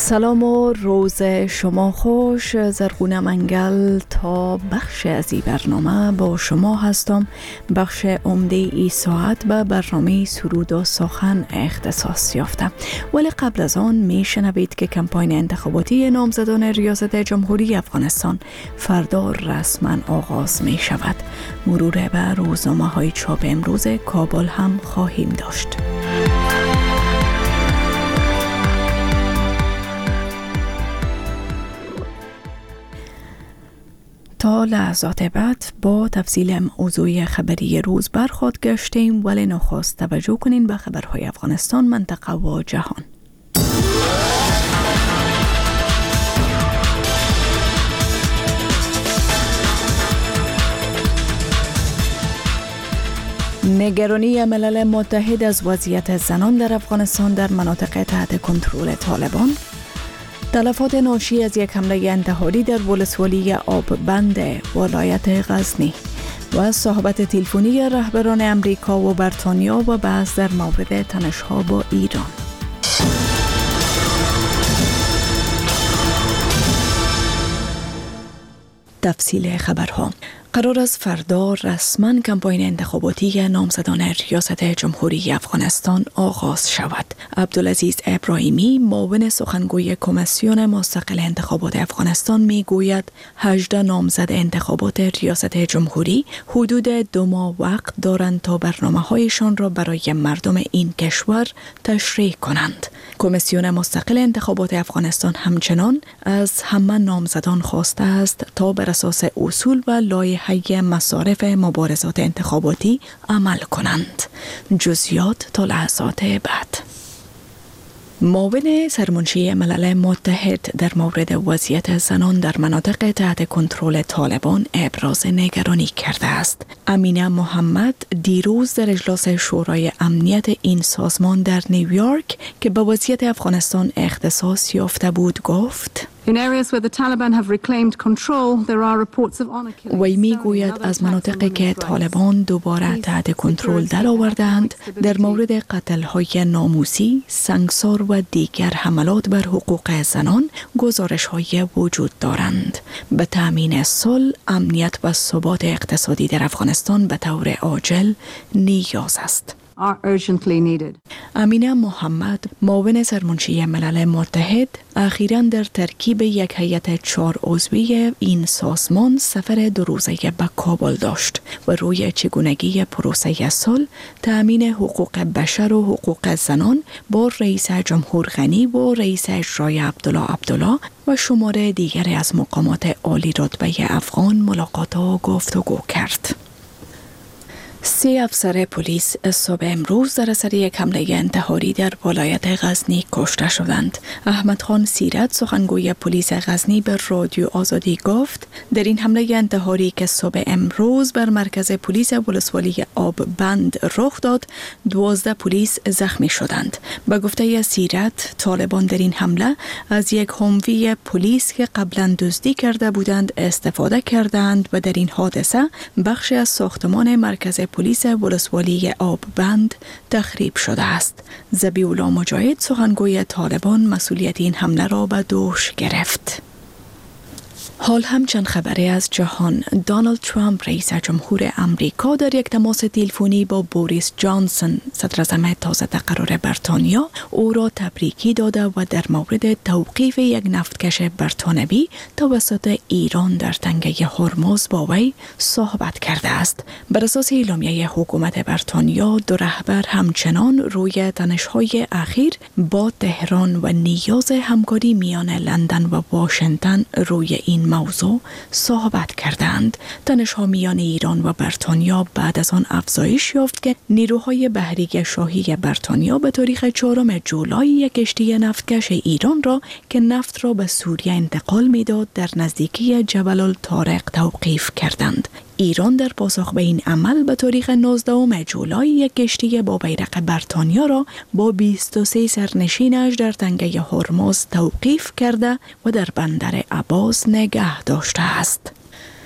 سلام و روز شما خوش. زرغونه منگل تا بخش از این برنامه با شما هستم. بخش عمده ای ساعت به برنامه سرود و سخن اختصاص یافته، ولی قبل از آن می شنوید که کمپاین انتخاباتی نامزدان ریاست جمهوری افغانستان فردا رسما آغاز می شود. مرور به روزنامه های چاپ امروز کابل هم خواهیم داشت. تا لحظات بعد با تفصیل موضوع خبری روز برخورد گشتیم، ولی نخست توجه کنین به خبرهای افغانستان، منطقه و جهان. نگرانی ملل متحد از وضعیت زنان در افغانستان در مناطق تحت کنترل طالبان، تلفات ناشی از یک حمله انتحاری در ولسوالی آببند ولایت غزنی و صحبت تلفنی رهبران امریکا و بریتانیا و بحث در مورد تنش‌ها با ایران. تفصیل خبرها. قرار است فردا رسما کمپاین انتخاباتی نامزدان ریاست جمهوری افغانستان آغاز شود. عبدالعزیز ابراهیمی، معاون سخنگوی کمیسیون مستقل انتخابات افغانستان، میگوید 18 نامزد انتخابات ریاست جمهوری حدود 2 ماه وقت دارند تا برنامه‌هایشان را برای مردم این کشور تشریح کنند. کمیسیون مستقل انتخابات افغانستان همچنان از همه نامزدان خواسته است تا بر اساس اصول و لایحه مصارف مبارزات انتخاباتی عمل کنند. جزئیات تا لحظات بعد. معاون سرمنشی ملل متحد در مورد وضعیت زنان در مناطق تحت کنترل طالبان ابراز نگرانی کرده است. امینه محمد دیروز در اجلاس شورای امنیت این سازمان در نیویورک که به وضعیت افغانستان اختصاص یافته بود گفت: وی میگوید از مناطقی که طالبان دوباره تحت کنترل درآوردند در مورد قتل‌های ناموسی، سنگسار و دیگر حملات بر حقوق زنان گزارش‌های وجود دارند. به تأمین صلح، امنیت و ثبات اقتصادی در افغانستان به طور عاجل نیاز است. امینه محمد، معاون سرمنشی ملل متحد، اخیراً در ترکیب یک هیئت 4 عضوی این سازمان سفر 2 روزه به کابل داشت و روی چگونگی پروسه صلح، تأمین حقوق بشر و حقوق زنان با رئیس جمهور غنی و رئیس اجرایی عبدالله و شمار دیگری از مقامات عالی رتبه افغان ملاقات و گفتگو کرد. 3 افسر پلیس صبح امروز در اثر یک حمله انتحاری در ولایت غزنی کشته شدند. احمد خان سیرت، سخنگوی پلیس غزنی، به رادیو آزادی گفت در این حمله انتحاری که صبح امروز بر مرکز پلیس ولسوالی آببند رخ داد، 12 پلیس زخمی شدند. به گفته سیرت، طالبان در این حمله از یک هموی پلیس که قبلا دزدی کرده بودند استفاده کردند و در این حادثه بخش از ساختمان مرکز پلیس ولسوالی آببند تخریب شده است. ذبیح الله مجاهد، سخنگوی طالبان، مسئولیت این حمله را به دوش گرفت. حال هم چند خبری از جهان. دونالد ترامپ، رئیس جمهور امریکا، در یک تماس تلفنی با بوریس جانسون، صدر اعظم تازه تقرر بریتانیا، او را تبریکی داده و در مورد توقیف یک نفتکش بریتانوی توسط ایران در تنگه هرمز با وی صحبت کرده است. بر اساس اعلامیه حکومت بریتانیا، 2 رهبر همچنان روی تنش‌های اخیر با تهران و نیاز همکاری میان لندن و واشنگتن روی این موضوع صحبت کردند. تنش‌ها میان ایران و بریتانیا بعد از آن افزایش یافت که نیروهای بحری شاهی بریتانیا به تاریخ 4 جولای یک کشتی نفتکش ایران را که نفت را به سوریه انتقال می‌داد در نزدیکی جبل الطارق توقیف کردند. ایران در پاسخ به این عمل به تاریخ 19 جولای یک کشتی با بیرق بریتانیا را با 23 سرنشینش در تنگه هرمز توقیف کرده و در بندر عباس نگه داشته است.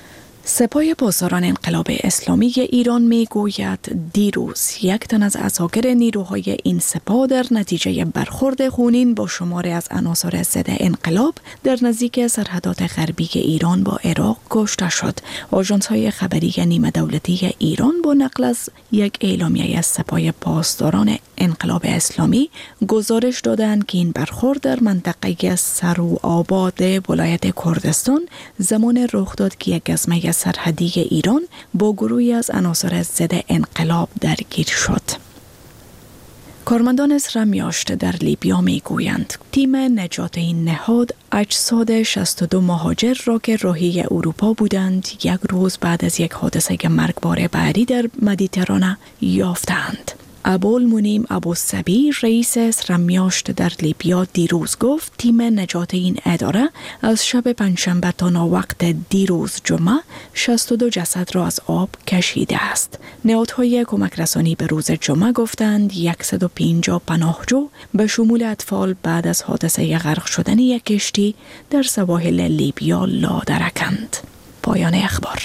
سپاه پاسداران انقلاب اسلامی ایران می گوید دیروز یک تن از عساکر نیروهای این سپاه در نتیجه برخورد خونین با شماری از عناصر ضد انقلاب در نزدیک سرحدات غربی ایران با عراق کشته شد. آژانس‌های خبری نیمه دولتی ایران با نقل از یک اعلامیه از سپاه پاسداران انقلاب اسلامی گزارش دادند که این برخورد در منطقه سروآباد ولایت کردستان زمان رخ داد که یک گزمه سرحدی ایران با گروهی از عناصر ضد انقلاب درگیر شد. کارمندان رمیاشت در لیبیا می گویند تیم نجات این نهاد اجساد 62 مهاجر را که راهی اروپا بودند یک روز بعد از یک حادثه مرگبار بحری در مدیترانه یافتند. ابوالمنیم ابوالصبی رئیس رمیاشت در لیبیا دیروز گفت تیم نجات این اداره از شب پنجشنبه تا ناوقت دیروز جمعه 62 جسد را از آب کشیده است. نهادهای کمک رسانی به روز جمعه گفتند 150 پناهجو به شمول اطفال بعد از حادثه غرق شدن یک کشتی در سواحل لیبیا لادرکند. پایان اخبار.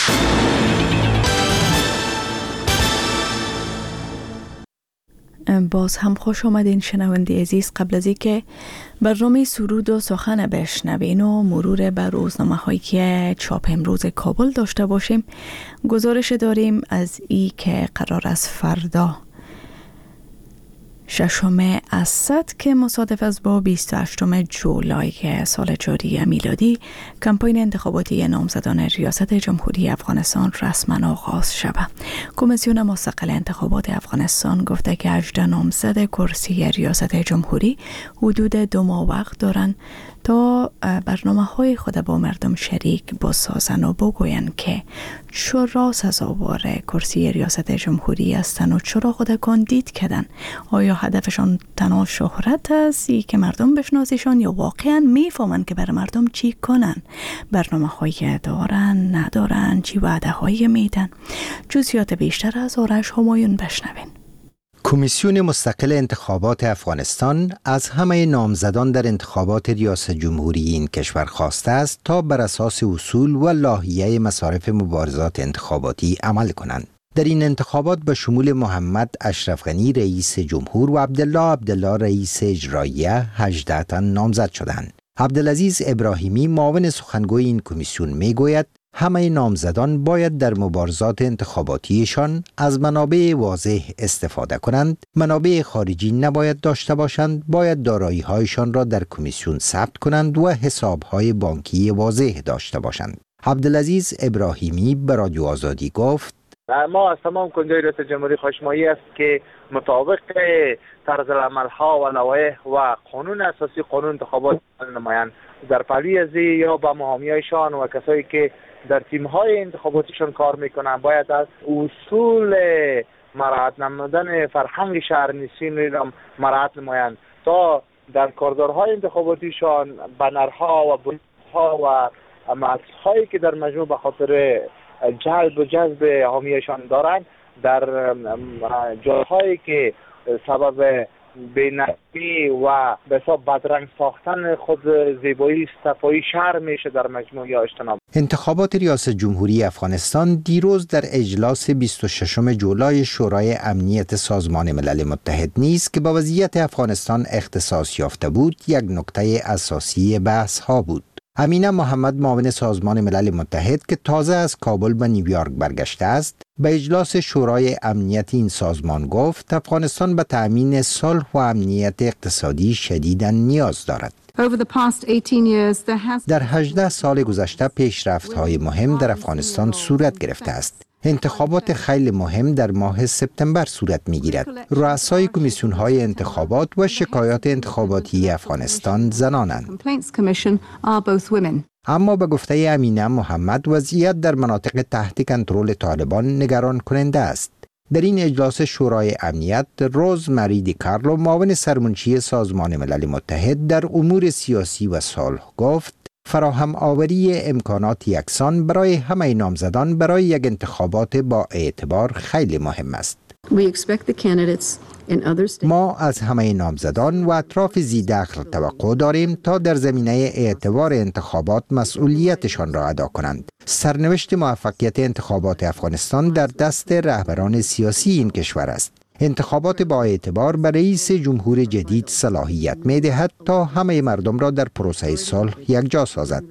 باز هم خوش آمدین شنونده عزیز. قبل از اینکه برنامه سرود و سخن بشنوین و مرور بر روزنامه هایی که چاپ امروز کابل داشته باشیم، گزارش داریم از ای که قرار است فردا 6 اسد که مصادف است با 28 جولای سال جاری میلادی کمپاین انتخاباتی نامزدان ریاست جمهوری افغانستان رسما آغاز شود. کمیسیون مستقل انتخابات افغانستان گفته که 18 نامزد کرسی ریاست جمهوری حدود 2 ماه وقت دارند تا برنامه‌های خود با مردم شریک بسازند و بگویند که چرا سزاوار کرسی ریاست جمهوری هستند و چرا خود کاندید کردن. آیا هدفشان تنها شهرت است که مردم بشناسیشان یا واقعا میفهمند که بر مردم چی کنن؟ برنامه‌هایی دارن ندارن، چی وعده‌هایی میدن؟ جزئیات بیشتر از آرش همایون بشنوین. کمیسیون مستقل انتخابات افغانستان از همه نامزدان در انتخابات ریاست جمهوری این کشور خواسته است تا بر اساس اصول و لایحه مصارف مبارزات انتخاباتی عمل کنند. در این انتخابات به شمول محمد اشرف غنی رئیس جمهور و عبدالله رئیس اجراییه 18 تن نامزد شدند. عبدالعزیز ابراهیمی معاون سخنگوی این کمیسیون میگوید همه نامزدان باید در مبارزات انتخاباتیشان از منابع واضح استفاده کنند، منابع خارجی نباید داشته باشند، باید دارایی‌هایشان را در کمیسیون ثبت کنند و حساب‌های بانکی واضح داشته باشند. عبدالعزیز ابراهیمی به رادیو آزادی گفت ما از تمام کنندگان ریاست جمهوری خواهشمایی است که مطابق طرز العمل‌ها و لوایح و قانون اساسی قانون انتخابات نمایند در پهلوی از یا با محامیایشان و کسایی که در تیم‌های انتخاباتیشان کار میکنن باید از اصول مراعات نمودن فرهنگ شهرنشینی را مراعات نمایند تا در کاردارهای انتخاباتیشان بنرها و بنرها و مؤسسهایی که در مجموع به خاطر جذب حامیشان دارند در جاهایی که سبب بینظمی و به حساب بدرنگ ساختن خود زیبایی صفایی شهر میشه در مجموع یا اجتناب. انتخابات ریاست جمهوری افغانستان دیروز در اجلاس 26 جولای شورای امنیت سازمان ملل متحد نیز که با وضعیت افغانستان اختصاص یافته بود یک نکته اساسی بحث ها بود. امینه محمد معاون سازمان ملل متحد که تازه از کابل به نیویورک برگشته است به اجلاس شورای امنیت این سازمان گفت افغانستان به تأمین صلح و امنیت اقتصادی شدیداً نیاز دارد. در 18 سال گذشته پیشرفت‌های مهم در افغانستان صورت گرفته است. انتخابات خیلی مهم در ماه سپتامبر صورت می‌گیرد. رؤسای کمیسیون‌های انتخابات و شکایات انتخاباتی افغانستان زنانند. اما به گفته امینه محمد وضعیت در مناطق تحت کنترل طالبان نگران کننده است. در این اجلاس شورای امنیت روز مری دی کارلو معاون سرمنشی سازمان ملل متحد در امور سیاسی و صلح گفت فراهم آوری امکانات یکسان برای همه نامزدان برای یک انتخابات با اعتبار خیلی مهم است. ما از همه نامزدان و اطراف ذی‌دخل توقع داریم تا در زمینه اعتبار انتخابات مسئولیتشان را ادا کنند. سرنوشت موفقیت انتخابات افغانستان در دست رهبران سیاسی این کشور است. انتخابات با اعتبار به رئیس جمهور جدید صلاحیت می دهد تا همه مردم را در پروسه صلح یکجا سازد.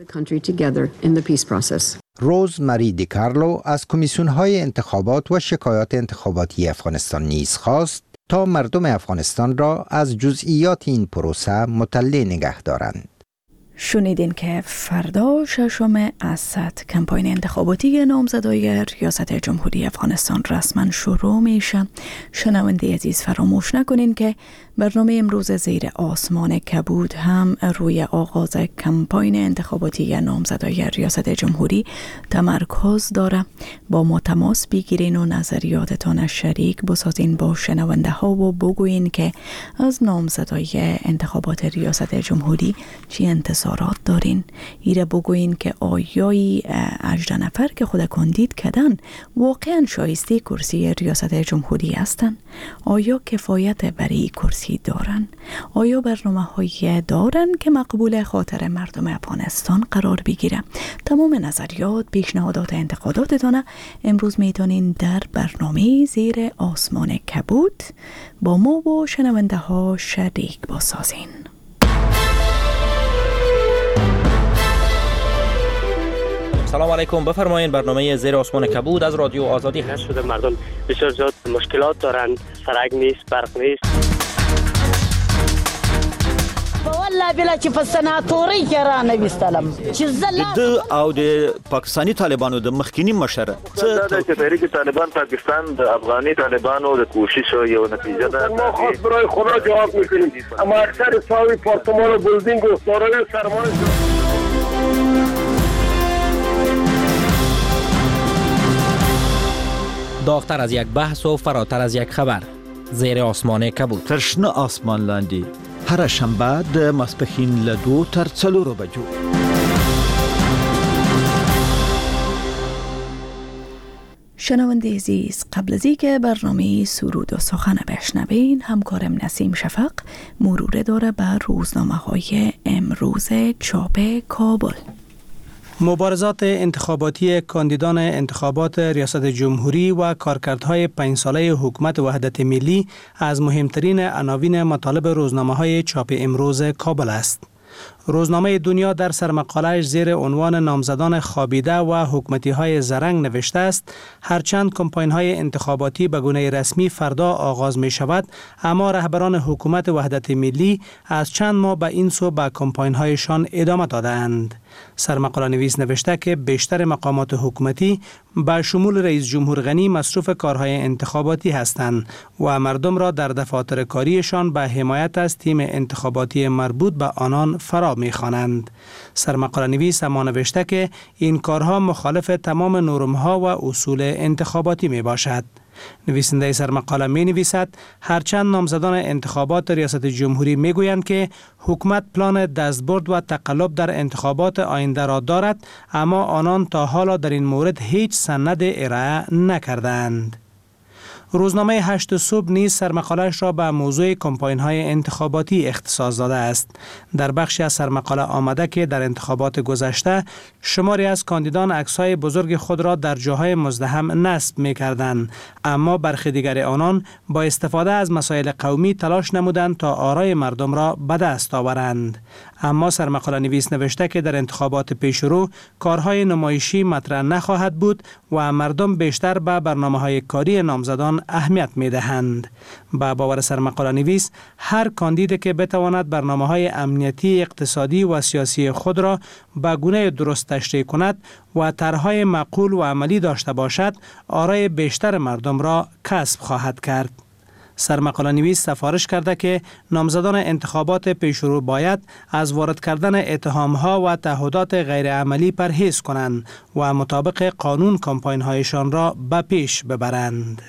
روز مری دی کارلو از کمیسیون‌های انتخابات و شکایات انتخاباتی افغانستان نیز خواست تا مردم افغانستان را از جزئیات این پروسه مطلع نگه دارند. شنیدین که فردا 6 اسد کمپاین انتخاباتی نامزدای ریاست جمهوری افغانستان رسما شروع میشه. شنونده عزیز فراموش نکنین که برنامه امروز زیر آسمان کبود هم روی آغاز کمپاین انتخاباتی نامزدای ریاست جمهوری تمرکز داره. با ما تماس بگیرین و نظریاتتان شریک بسازین با شنونده ها و بگوین که از نامزدای انتخابات ریاست جمهوری چی انتظارات دارین. ایره بگوین که آیای 18 نفر که خود کاندید کردن واقعا شایسته کرسی ریاست جمهوری هستن؟ آیا کفایت برای کرسی دارن؟ آیا برنامه هایی دارن که مقبول خاطر مردم افغانستان قرار بگیره؟ تمام نظریات، پیشنهادات، انتقاداتتان امروز میتونین در برنامه زیر آسمان کبود با ما و شنونده ها شریک بسازین. سلام علیکم، بفرمایید. برنامه زیر آسمان کبود از رادیو آزادی هست. شده مردم بسیار زیاد مشکلات دارند، سرک نیست، برق نیست. والله بلا چې په سناتوري کې را نه وستلم چې د او د پاکستانی طالبانو د مخکینی مشره دا چې تحریک طالبان پاکستان د افغاني طالبانو د کوشش یو نتیجه ده. ما خاص برای خدا جواب میکنیم، اما اکثر ساوی پارتمان و بلدینگ و سارای سرمایه داغتر از یک بحث و فراتر از یک خبر. زیر آسمان کبود. ترشنه آسمان لاندی هر شنبه د ماسپښین له 2 تر 4 بجو. شنونده عزیز، قبل از اینکه برنامه سرود و سخن بشنوین، همکارم نسیم شفق مرور داره بر روزنامه‌های امروز چاپ کابل. مبارزات انتخاباتی کاندیدان انتخابات ریاست جمهوری و کارکردهای 5 ساله حکومت وحدت ملی از مهمترین عناوین مطالب روزنامه‌های چاپ امروز کابل است. روزنامه دنیا در سرمقاله‌اش زیر عنوان نامزدان خوابیده و حکومتی‌های زرنگ نوشته است هرچند کمپاین‌های انتخاباتی به گونه رسمی فردا آغاز می‌شود، اما رهبران حکومت وحدت ملی از چند ماه به این سو به کمپاین‌هایشان ادامه دادند. سرمقاله نویس نوشته که بیشتر مقامات حکومتی به شمول رئیس جمهور غنی مصروف کارهای انتخاباتی هستند و مردم را در دفاتر کاریشان به حمایت از تیم انتخاباتی مربوط به آنان فرا می‌خوانند. سرمقاله نویس اما نوشته که این کارها مخالف تمام نرم‌ها و اصول انتخاباتی میباشد. نویسنده سرمقاله می نویسد هرچند نامزدان انتخابات ریاست جمهوری می گویند که حکومت پلان دستبرد و تقلب در انتخابات آینده را دارد، اما آنان تا حالا در این مورد هیچ سند ارائه نکردند. روزنامه 8 صبح نیز سرمقاله‌اش را به موضوع کمپاین‌های انتخاباتی اختصاص داده است. در بخشی از سرمقاله آمده که در انتخابات گذشته شماری از کاندیدان عکس‌های بزرگ خود را در جاهای مزدحم نصب می‌کردند، اما برخی دیگر آنان با استفاده از مسائل قومی تلاش نمودند تا آرای مردم را به دست آورند. اما سرمقاله نویس نوشته که در انتخابات پیشرو کارهای نمایشی مطرح نخواهد بود و مردم بیشتر به برنامه‌های کاری نامزدان اهمیت می‌دهند. با باور سرمقاله نویس هر کاندید که بتواند برنامه‌های امنیتی، اقتصادی و سیاسی خود را به گونه درست تشریح کند و طرح‌های معقول و عملی داشته باشد، آرای بیشتر مردم را کسب خواهد کرد. سرمقاله نویس سفارش کرده که نامزدان انتخابات پیشرو باید از وارد کردن اتهام‌ها و تعهدات غیرعملی پرهیز کنند و مطابق قانون کمپاین‌هایشان را به پیش ببرند.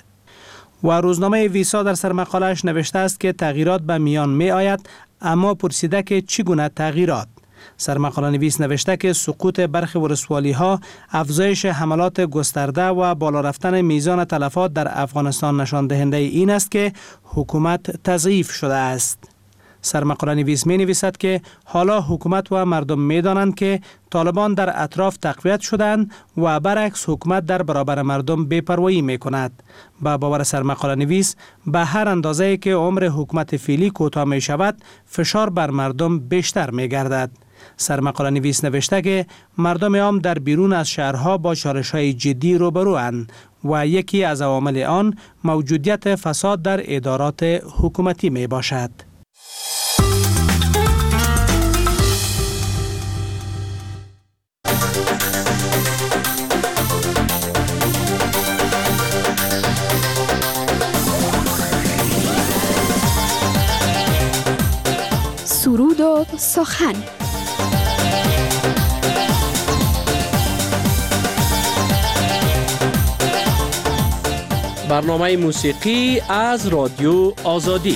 و روزنامه ویسا در سرمقاله‌اش نوشته است که تغییرات به میان می آید، اما پرسیده که چگونه تغییرات. سرمقاله نویس نوشته که سقوط برخی ولسوالی ها افزایش حملات گسترده و بالا رفتن میزان تلفات در افغانستان نشان دهنده این است که حکومت تضعیف شده است. سرمقاله نویس می نویسد که حالا حکومت و مردم می دانند که طالبان در اطراف تقویت شدند و برعکس حکومت در برابر مردم بی‌پروایی می کند. با باور سرمقاله نویس به هر اندازه که عمر حکومت فعلی کوتاه می شود فشار بر مردم بیشتر می گردد. سرمقاله نویس نوشته که مردم عام در بیرون از شهرها با چالش‌های جدی روبروند و یکی از عوامل آن موجودیت فساد در ادارات حکومتی می باشد. سرود و سخن. برنامه موسیقی از رادیو آزادی.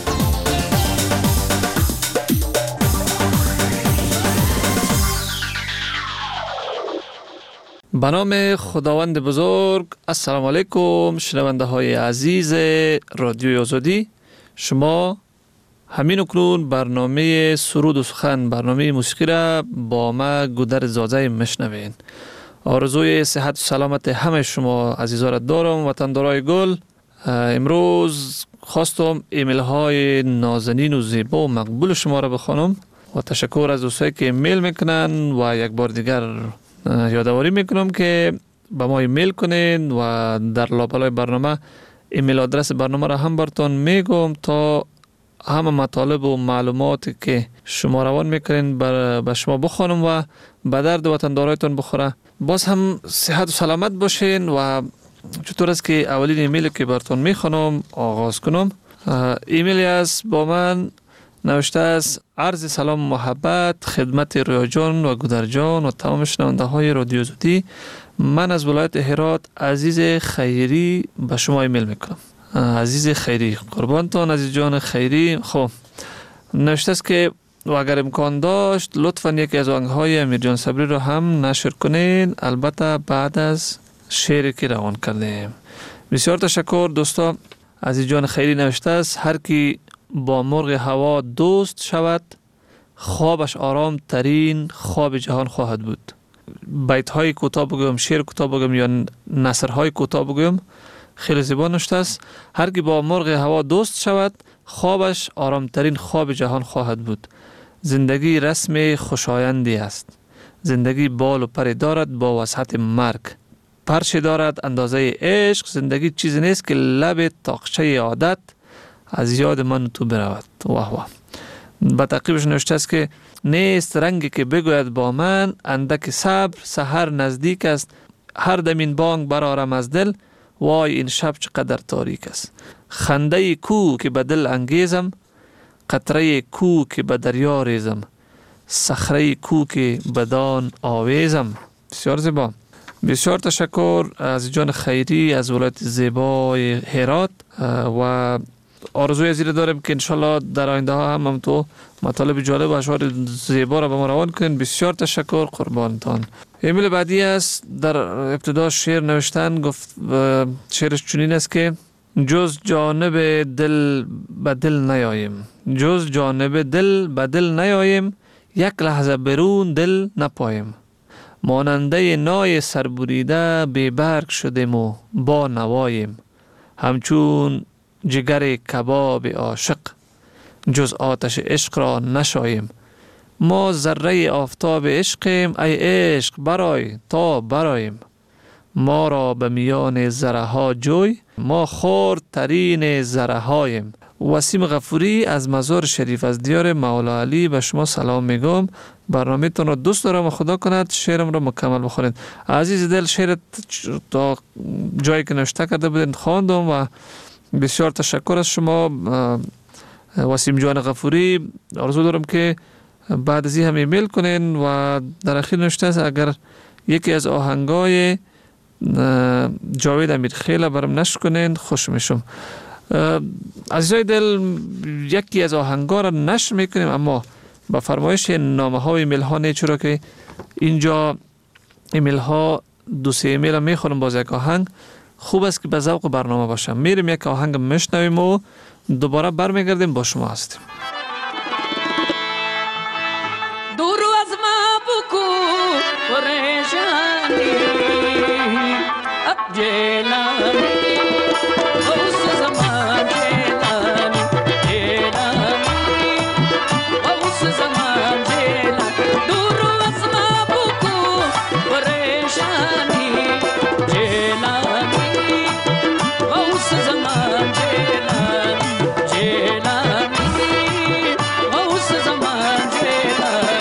به نام خداوند بزرگ. السلام علیکم شنونده های عزیز رادیو آزادی. شما همین اکنون برنامه سرود و سخن، برنامه موسیقی را با ما گودر زاده مشنوین. آرزوی صحت و سلامت همه شما عزیزا را دارم. وطندارای گل، امروز خواستم ایمیل های نازنین و زیبا و مقبول شما را بخوانم و تشکر از دوستایی که ایمیل میکنن و یک بار دیگر یادآوری میکنم که با ما ایمیل کنین و در لابلای برنامه ایمیل آدرس برنامه را هم براتون میگم تا همه مطالب و معلوماتی که شما روان میکنین به شما بخوانم و به درد وطندارایتون بخوره. باز هم صحت و سلامت باشین. و چطور است که اولین ایمیلی که براتون میخوانم آغاز کنم، ایمیلی است با من نوشته است: عرض سلام محبت خدمت رویا جان و گودر جان و تمام شنونده های رادیو آزادی. من از ولایت هرات عزیز خیری به شما ایمیل میکنم. عزیز خیری، قربانتون عزیز جان خیری. خب نوشته است که و اگر امکان داشت لطفاً یکی از آهنگ‌های امیر جان صبری رو هم نشر کنین، البته بعد از شعری که روان کردیم. بسیار تشکر دوستا. عزیز جان خیری نوشته است: هر کی با مرغ هوا دوست شود خوابش آرام ترین خواب جهان خواهد بود. بیت های کوتاه بگم، شعر کوتاه بگم یا نثر های کوتاه بگم، خیلی زیبا نوشته است: هر کی با مرغ هوا دوست شود خوابش آرام ترین خواب جهان خواهد بود. زندگی رسم خوشایندی است. زندگی بال و پر دارد با وسعت مرگ. پرچه دارد اندازه عشق. زندگی چیزی نیست که لب تاقچه عادت از یاد من تو برود. واه واه. به تعقیبش نوشته است که نیست رنگی که بگوید با من اندک صبر سحر نزدیک است. هر دم این بانگ برآرم از دل وای این شب چقدر تاریک است. خنده کو که به دل انگیزم، قطره کو که به دریا ریزم، صخره کو که بدان آویزم. بسیار زیبا. بسیار تشکر از جان خیری از ولایت زیبای هرات و آرزوی زیر دارم که انشالله در آینده ها هم تو مطالب جالب و اشعار زیبا را به ما روان کنین. بسیار تشکر، قربانتان. ایمیل بعدی است. در ابتدا شعر نوشتن، گفت شعرش چنین است که جز جانب دل به دل نیاییم، جز جانب دل به دل نیاییم، یک لحظه برون دل نپاییم. ماننده نای سربریده بی برگ شدیم و با نواییم. همچون جگر کباب عاشق جز آتش عشق را نشاییم. ما ذره آفتاب عشقیم، ای عشق برای تا براییم. ما را به میان ذره ها جوی، ما خرد ترین ذره هاییم. وسیم غفوری از مزار شریف از دیار مولا علی به شما سلام میگم. برنامه تون را دوست دارم و خدا کند شعرم را مکمل بخونید. عزیز دل، شعر تا جایی که نوشته کرده بودید خواندم و بسیار تشکر از شما وسیم جان غفوری. آرزو دارم که بعد از این هم ایمیل کنین و در اخیر نوشته است اگر یکی از آهنگای جاوید امیرخیل برام نشر کنین خوش میشم. عزیزای دل، یکی از آهنگا را نشر میکنیم اما با فرمایش نامه ها و ایمیل ها نیچورا که اینجا ایمیل ها 2-3 ایمیل میخونم باز یک آهنگ خوب است که به ذوق برنامه باشم. میریم یک آهنگ میشنویم و دوباره برمیگردیم با شما هستیم. دور از ما بکو پریشانی اب جیلانی اوس زمان جیلانی جیلانی اوس زمان جیلانی دور از ما بکو پریشانی جیلانی اوس زمان جیلانی جیلانی اوس زمان جیلانی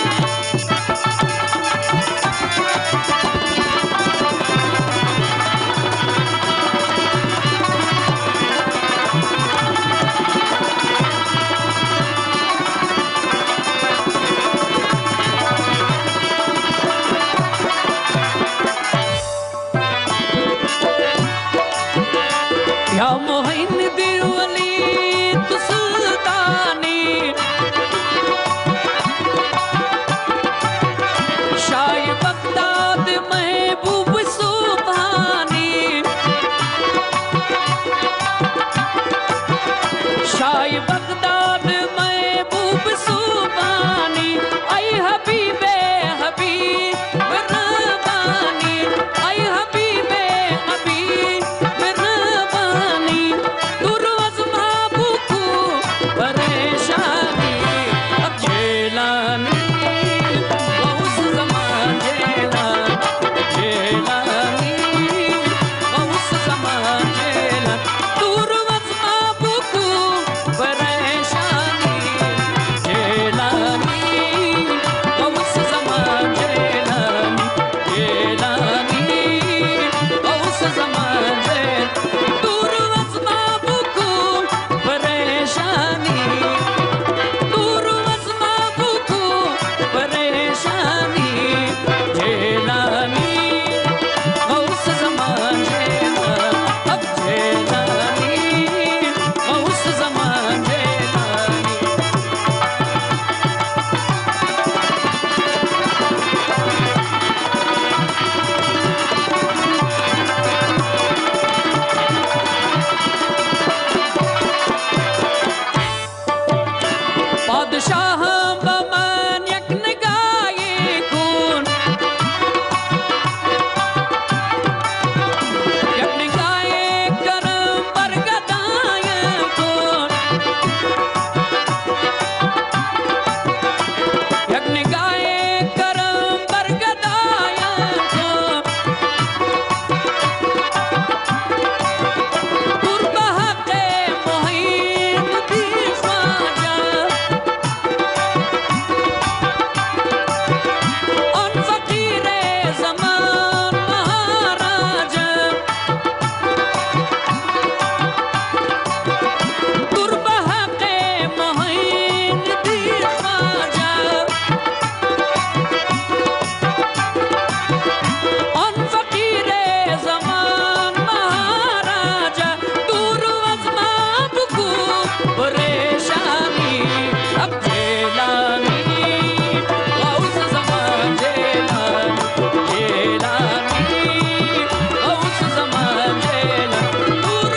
या मोहिन दिलवली तू सुल्तानी शाही बगदाद महबूब सुभानी शाही बगदाद महबूब सुभानी आई हबीबे हबीब रबानी आई हबीबे हबीब परेशानी अब जेलानी उस ज़मान जेलानी जेलानी उस ज़मान जेलानी दूर वज़ महबूबू परेशानी जेलानी उस ज़मान जेलानी जेलानी उस ज़मान जेलानी दूर वज़ महबूबू परेशानी दूर वज़ महबूबू परेशानी जेलानी उस ज़मान जेलानी अब जेलानी उस ज़मान जेलानी बादशाह बमन यक निगाहे खून यक निगाहे करम बरगदाय खून यक निगाहे करम बरगदाय खून कुर्बहक़े मोहिन दी Khwaja on fakire zaman maharaja kurbahaqe mohin di khaja on fakire zaman maharaja dur waz mahbuku pareshani ab jelani उस ज़मान जेलानी जेलानी उस ज़मान जेलानी दूर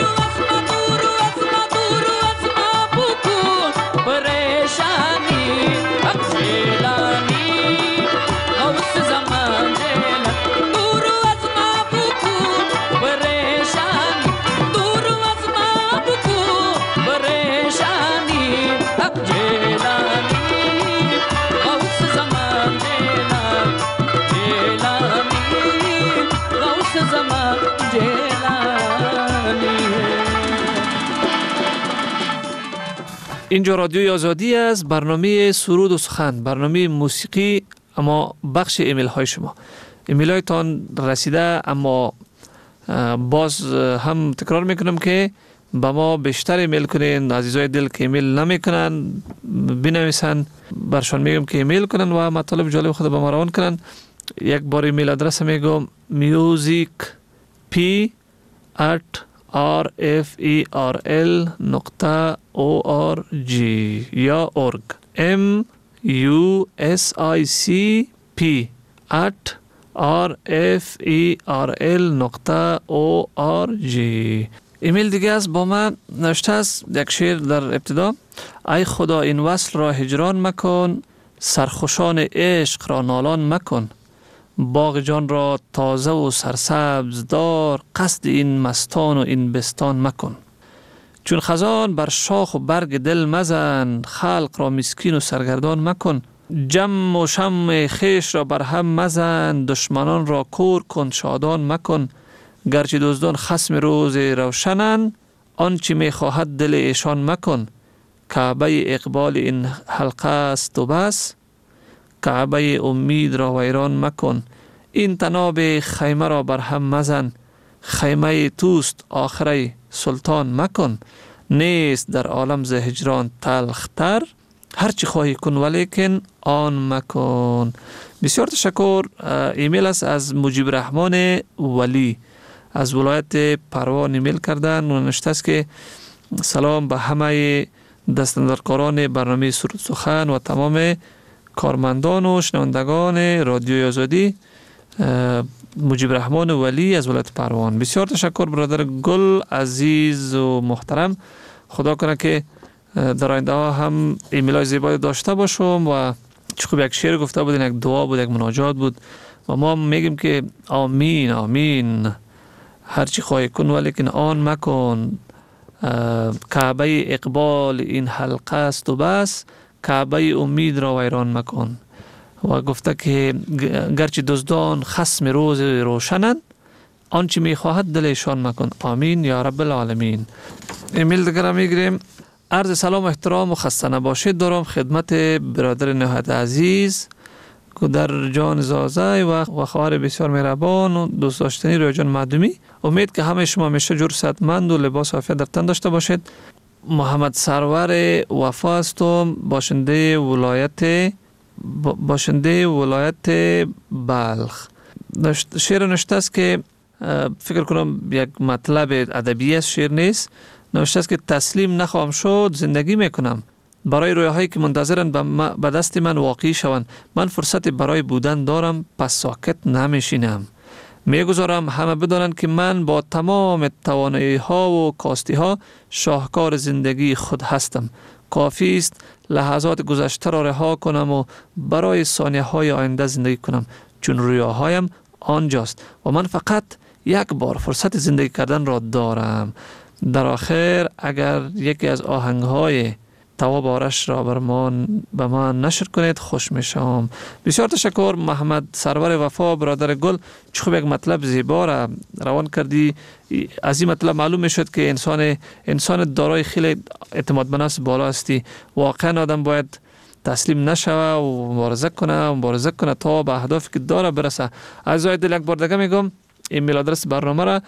वज़ महबूबू परेशानी अब जेलानी उस ज़मान जेलानी दूर वज़ महबूबू परेशानी दूर वज़ महबूबू परेशानी अब जेलानी उस ज़मान जेलानी उस ज़मान जेलानी اینجا رادیوی آزادی است. برنامه سرود و سخن، برنامه موسیقی، اما بخش ایمیل های شما. ایمیل هایتان رسیده، اما باز هم تکرار میکنم که با ما بیشتر ایمیل کنین. عزیزای دل که ایمیل نمیکنن بنویسن، برشان میگم که ایمیل کنن و مطالب جالب خود به ما روان کنن. یک بار ایمیل آدرس میگم music@rferl.org یا org usicp@rferl.org. ایمیل دیگه است با من نوشته است یک شعر در ابتدا: ای خدا این وصل را هجران مکن، سرخوشان عشق را نالان مکن، باغ جان را تازه و سرسبز دار، قصد این مستان و این بستان مکن. چون خزان بر شاخ و برگ دل مزن، خلق را مسکین و سرگردان مکن. جم و شم خیش را بر هم مزن، دشمنان را کور کن شادان مکن. گرچه دزدان خصم روز روشنن، آنچه می خواهد دل ایشان مکن. کعبه اقبال این حلقه است و بس، کعبه امید را ویران مکن. این تناب خیمه را بر هم مزن، خیمه توست آخره سلطان مکن. نیست در عالم ز هجران تلختر، هرچی خواهی کن ولیکن آن مکن. بسیار تشکر. ایمیل است از مجیب رحمان ولی از ولایت پروان ایمیل کردن و نوشته است که سلام به همه دستاندرکاران برنامه سرود سخن و تمام کارمندان و شنوندگان رادیوی آزادی. مجیب رحمان ولی از ولایت پروان. بسیار تشکر برادر گل عزیز و محترم. خدا کنه که در آینده ها هم ایمیل های زیبایی داشته باشم و چون یک شعر گفته بودین، یک دعا بود، یک مناجات بود و ما میگیم که آمین آمین. هرچی خواهی کن ولیکن آن مکن. کعبه اقبال این حلقه است و بس، کعبه امید را ویران مکن. و گفته که گرچه دزدان خصم روز روشنند، آنچه میخواهد دلشان مکن. آمین یا رب العالمین. ایمیل دیگر میگیریم. عرض سلام و احترام و خسته نباشید دارم خدمت برادر نهایت عزیز در جان زازای و خواهر بسیار مهربان و دوست داشتنی رویا جان معدومی. امید که همه شما همیشه جور صحتمند و لباس عافیت در تن داشته باشید. محمد سرور وفا هستم، باشنده ولایت بلخ. شعر نوشته است که فکر کنم یک مطلب ادبی است، شعر نیست. نوشته است که تسلیم نخواهم شد، زندگی میکنم برای رویاهایی که منتظرند به دست من واقعی شوند. من فرصت برای بودن دارم، پس ساکت نمیشینم. میگذارم همه بدانند که من با تمام توانایی ها و کاستی ها شاهکار زندگی خود هستم. کافی است لحظات گذشته را رها کنم و برای ثانیه های آینده زندگی کنم، چون رویاهایم آنجاست و من فقط یک بار فرصت زندگی کردن را دارم. در آخر اگر یکی از آهنگهای تواب آرش را به من نشر کنید خوش میشم. بسیار تشکر محمد سرور وفا برادر گل. چه خوب یک مطلب زیبا را روان کردی. از این مطلب معلوم میشد که انسان دارای خیلی اعتماد به نفس بالا هستی. واقعا آدم باید تسلیم نشوه و مبارزه کنه تا به اهدافی که داره برسه. عزیزای دل یک بار دیگه میگم ایمیل آدرس برنامه را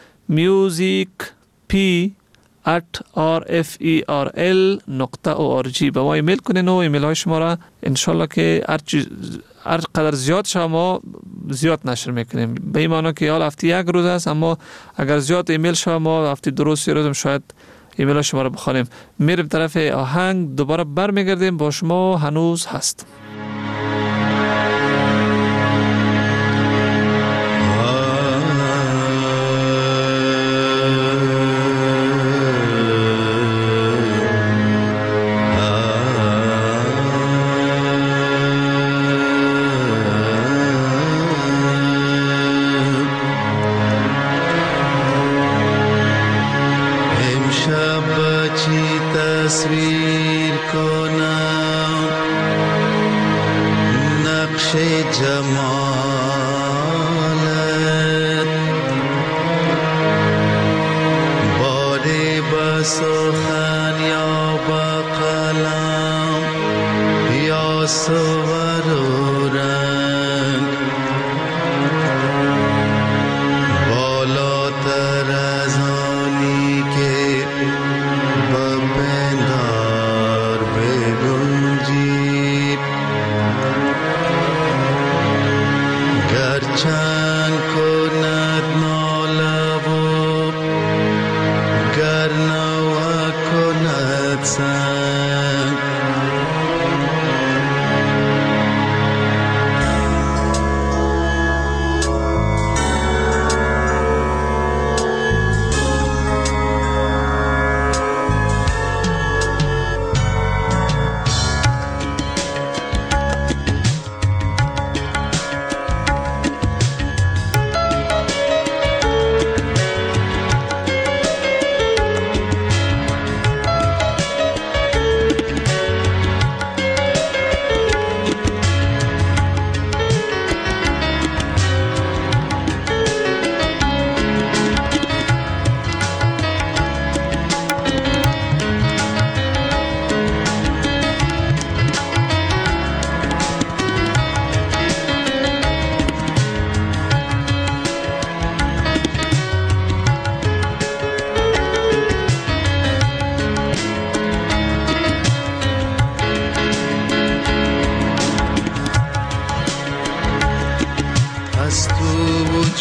musicp@rferl.org به ما ایمیل کنین و ایمیل های شما را انشالله که هر قدر زیاد شما زیاد نشر میکنیم. به این معنی که حال هفته یک روز است، اما اگر زیاد ایمیل شما ما هفته 2 روز 3 روز شاید ایمیل های شما را بخوانیم. میریم طرف آهنگ، دوباره برمیگردیم با شما. هنوز هست. تصویر کنم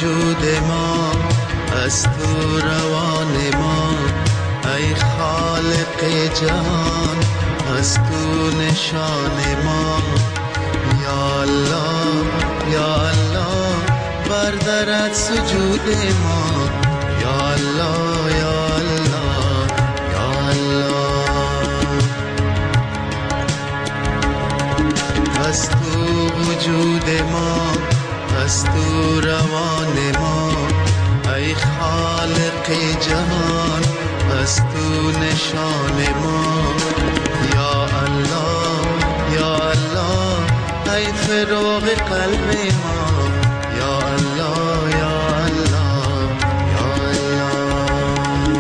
وجود ما، از تو روان ما، ای خالق جهان، از تو نشان ما. یا الله یا الله بردارد سجود ما. یا الله یا الله یا الله. از تو وجود ما، از تو روان ما، ای خالق جهان، از تو نشان ما. یا الله یا الله ای فراغ قلب ما. یا الله یا الله یا الله.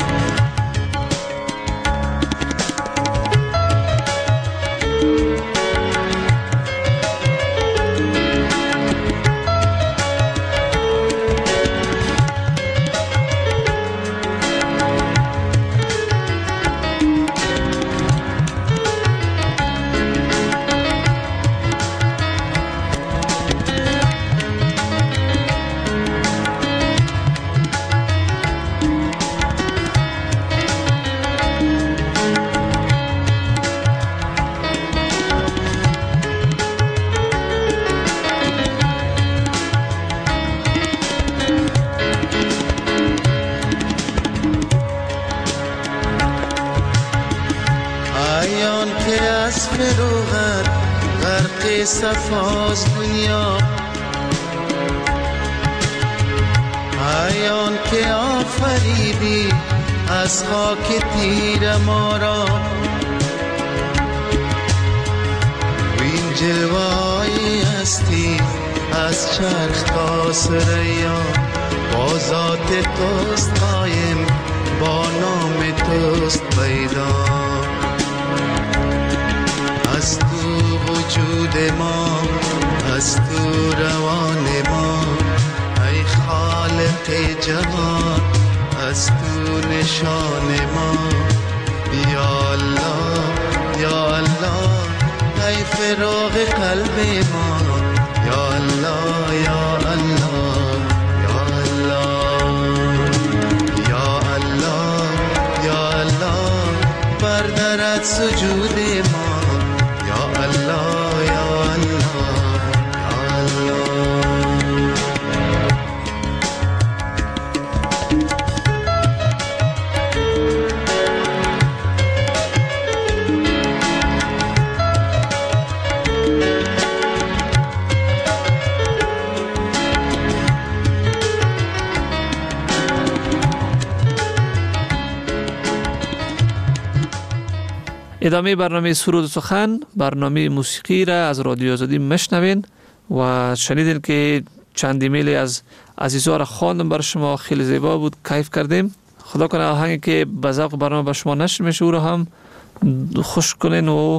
فروغت غرق صفاز دنیا، ایان که آفریدی از خاک تیر ما را. وین جلوه‌ای هستی از چرخ تا ثریا، با ذات توست قایم، با نام توست پیدا. از تو وجود ما، از تو روان ما، ای خالق جهان، از تو نشان ما. یا الله یا الله ای فراغ قلب ما. یا الله یا الله یا الله یا الله یا الله بردارد سجود ما. یا الله یا الله یا الله. ادامه برنامه سرود و سخن، برنامه موسیقی را از رادیو آزادی مشنوین و شنیدین که چند ایمیل از عزیزا را خواندم بر شما، خیلی زیبا بود، کیف کردیم. خدا کنه آهنگی که به ذوق برنامه به شما نشر میشه او را هم خوش کنین و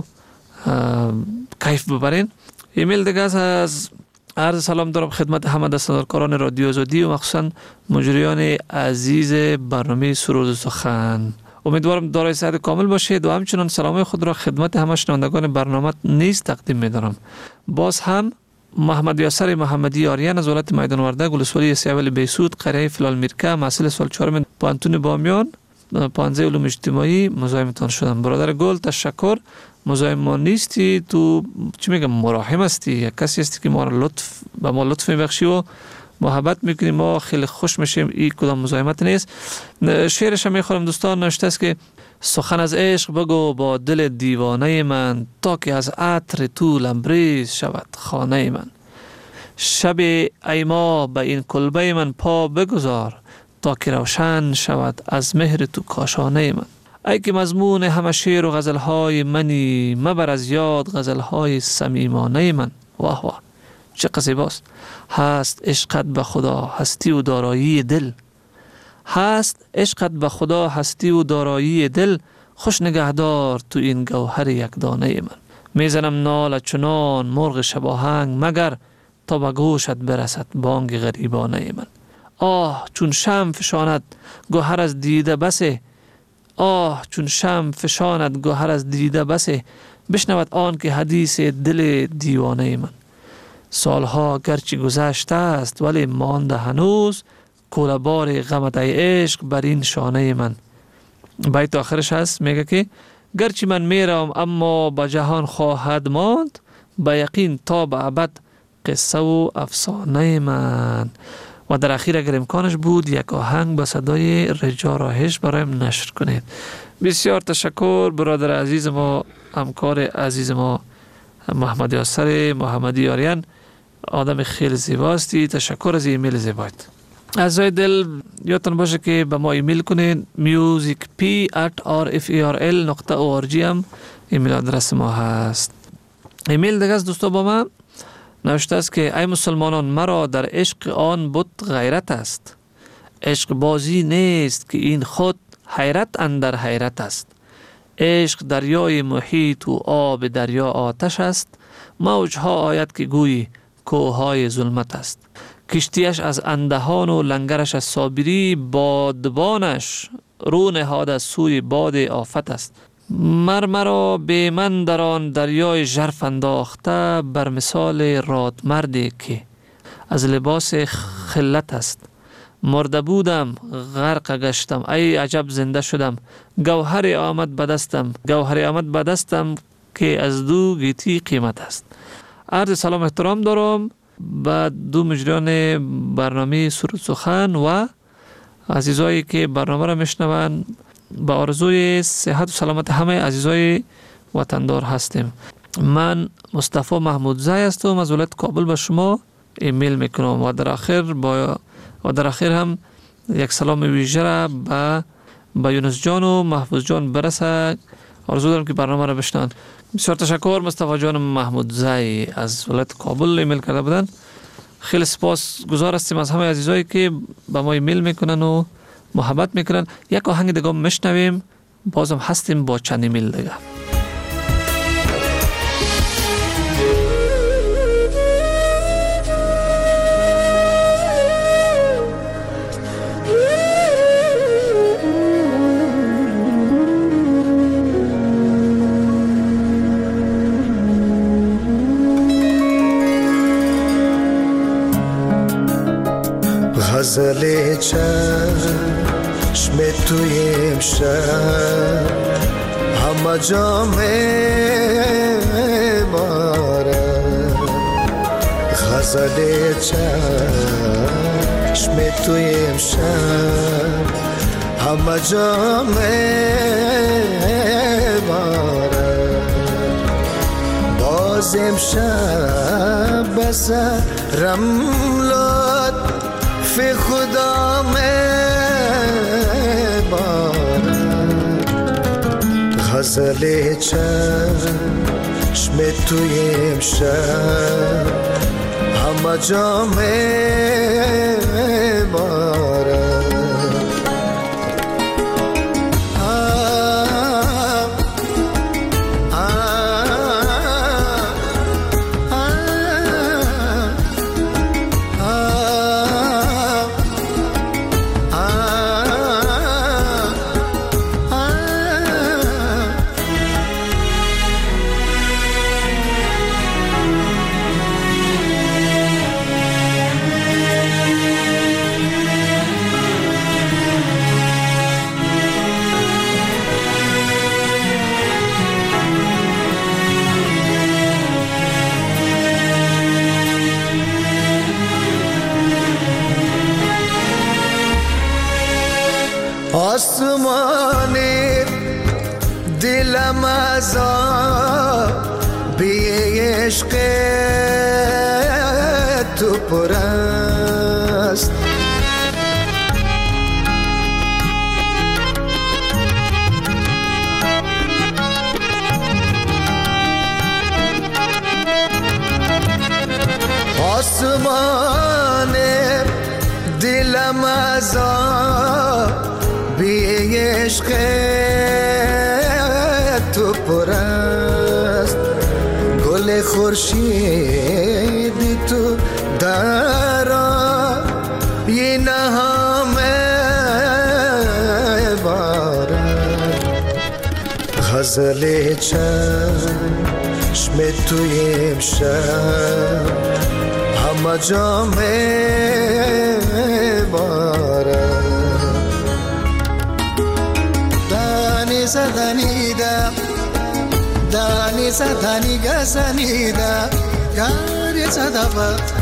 کیف ببرین. ایمیل دیگه از عرض سلام دارم خدمت همه دستاندارکاران رادیو آزادی و مخصوصا مجریان عزیز برنامه سرود و سخن. امیدوارم دارای صحت کامل باشید و همچنان سلام خود را خدمت همه شنوندگان برنامه نیز تقدیم می‌دارم. باز هم محمد یاسر محمدی آریان از ولایت میدان وردک، ولسوالی سیاول بیسود، قریه فلال میرکه، محصل سال 4 پانتون بامیان، 15 علوم اجتماعی، مزاحمتان شدم. برادر گل تشکر. مزاحم ما نیستی، تو چی میگم مراحم هستی، یک کسی هستی که ما را به ما لطف میبخشی و محبت میکنی، ما خیلی خوش میشیم. این کدام مزاحمت نیست. شعرش هم میخورم دوستان، نوشته است که سخن از عشق بگو با دل دیوانه من، تا که از عطر تو لبریز شود خانه من. شب ای ما به این کلبه من پا بگذار، تا که روشن شود از مهر تو کاشانه من. ای که مضمون همه شعر و غزلهای منی، مبر از یاد غزلهای صمیمانه من. واه واه چه زیباست. هست عشقت به خدا هستی و دارایی دل، هست عشقت به خدا هستی و دارایی دل، خوش نگهدار تو این گوهر یک دانه من. میزنم نال چنان مرغ شباهنگ، مگر تا به گوشت برسد بانگ غریبانه من. آه چون شمع فشاند گوهر از دیده بسه، آه چون شمع فشاند گوهر از دیده بسه، بشنود آن که حدیث دل دیوانه من. سالها گرچه گذشته است ولی مانده هنوز کوله‌بار غمت ای عشق بر این شانه من. بیت آخرش هست میگه که گرچه من میرم اما به جهان خواهد ماند، به یقین تا به ابد قصه و افسانه من. و در اخیر اگر امکانش بود یک آهنگ به صدای رجا راهش برایم نشر کنید. بسیار تشکر برادر عزیز ما، همکار عزیز ما محمد یاسر محمدی آریان، آدم خیلی زیباستی. تشکر از ایمیل زیبایت. عزیزای دل یادتان باشه که به ما ایمیل کنید. musicp@rferl.org هم ایمیل آدرس ما هست. ایمیل دیگه از دوستا با ما نوشته است که ای مسلمانان، مرا در عشق آن بت غیرت است. عشق بازی نیست که این خود حیرت اندر حیرت است. عشق دریای محیط و آب دریا آتش است. موجها آید که گویی کوههای ظلمت است. کشتیش از اندهان و لنگرش از صابری، بادبانش رو نهاد از سوی باد آفت است. مرمرا به من در آن دریای ژرف انداخته، بر مثال رادمردی که از لباس خلت است. مرده بودم غرق گشتم، ای عجب زنده شدم. گوهر آمد به دستم که از دو گیتی قیمت است. عرض سلام احترام دارم به دو مجریان برنامه سرود سخن و عزیزایی که برنامه را میشنون. با آرزوی صحت و سلامت همه عزیزای وطندار هستیم. من مصطفی محمودزی هستم از ولایت کابل به شما ایمیل میکنم و در آخر هم یک سلام ویژه را به یونس جان و محفوظ جان برسه. آرزو دارم که برنامه را بشنون. بسیار تشکر. مصطفی جان محمودزی از ولایت کابل ایمیل کرده بودن. خیلی سپاس گزار هستیم از همه عزیزایی که به ما ایمیل میکنن و محبت میکنن. یک آهنگ دیگه میشنویم، بازم هستیم با چند ایمیل دیگه. غزل چشم توی امشب همه جا میبارد. غزل چشم توی امشب همه جا میبارد. باز امشب بس رملات فی خدا میبارد. غزل چشم توی امشب همه جا میبارد. آسمان دلم از بی عشق تو پر است. آسمان دلم از بی عشق تو پر است. گل خورشیدی تو در این همه بارد. غزل چشم توی امشب همه جا میبارد. دانی زدنیده دانی زدنی گزنیده گاری زدبت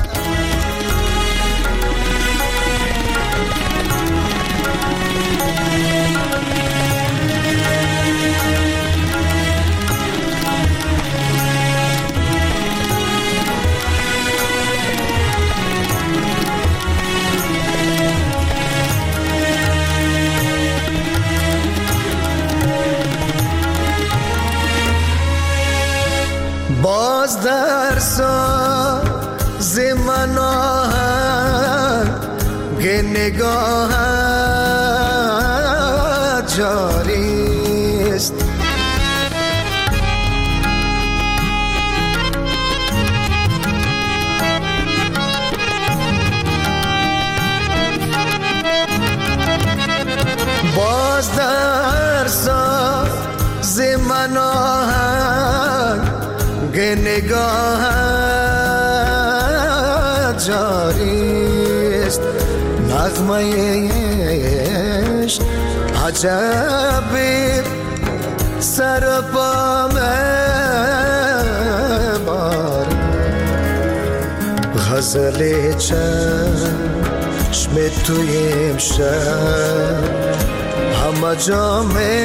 باز در ساز من آهنگ نگاهت جاری است. باز در ساز من آهنگ نگاهت جاری است. نغمه‌اش عجبی سر پا میبارد. غزل چشم توی امشب همه جا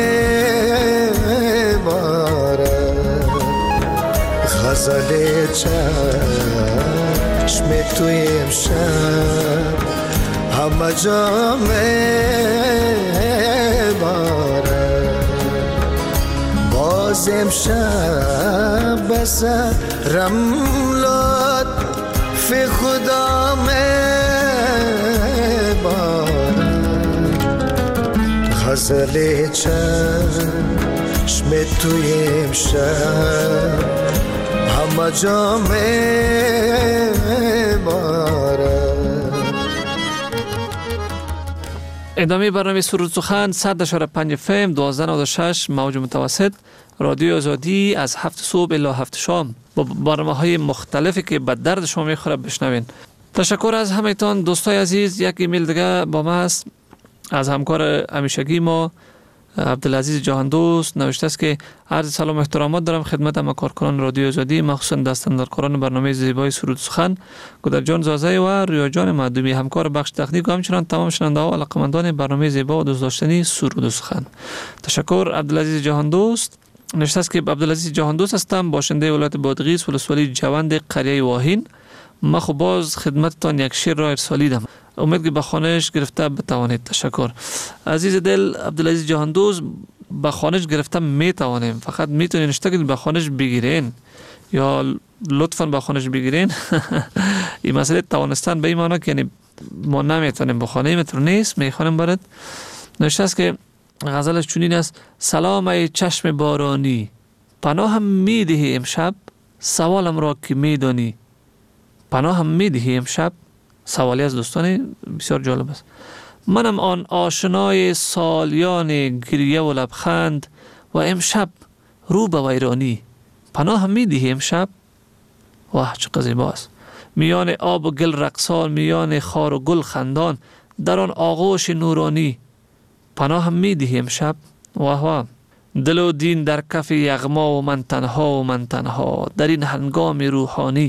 میبارد. غزل چشم توی امشب همه جا میبارد. باز امشب بسرم لطف خدا میبارد. غزل چشم توی امشب همه جا میبارد. ادامه برنامه سرود سخن 100.5 FM 1296 موج متوسط رادیو آزادی از 7 صبح الی 7 شام با برنامه‌های مختلفی که به درد شما میخوره بشنوین. تشکر از همه‌تان دوستای عزیز. یک ایمیل دیگه با ما است از همکار همیشگی ما عبدالعزیز جهاندوست. نوشته است که عرض سلام و احترامات دارم خدمت همه کارکنان رادیو آزادی، مخصوصا دستاندرکاران برنامه زیبای سرود سخن، گودرجان زازه و ریاجان معدومی، همکار بخش تکنیک و همچنان تمام شنونده‌ها و علاقه‌مندان برنامه زیبا و دوست داشتنی سرود سخن. تشکر عبدالعزیز جهاندوست. نوشته است که عبدالعزیز جهاندوست هستم، باشنده ولایت بادغیس، ولسوالی جوند، قریه واهین. ما خب باز خدمتتان یک شعر را ارسالیدم، امید که به خوانش گرفته بتوانید. تشکر عزیز دل عبدالعزیز جهاندوست. به خوانش گرفته میتوانیم، فقط میتونین اشتاقید به خوانش بگیرین یا لطفاً به خوانش بگیرین. این مسئله توانستن به این معنی که یعنی ما نمیتونیم بخوانیم، اینطور نیست، میخوانیم برات. نوشته است که غزلش چنین است: سلام ای چشم بارانی، پناهم میدهی امشب، سوالم را که میدانی. پناهم میدهی امشب، سوالی از دوستان بسیار جالب است. منم آن آشنای سالیان گریه و لبخند و امشب رو به ویرانی. پناهم میدهی امشب، واه چقدر زیباست. میان آب و گل رقصان، میان خار و گل خندان، در آن آغوش نورانی. پناهم میدهی امشب، واه واه. دل و دین در کف یغما و من تنها در این هنگام روحانی.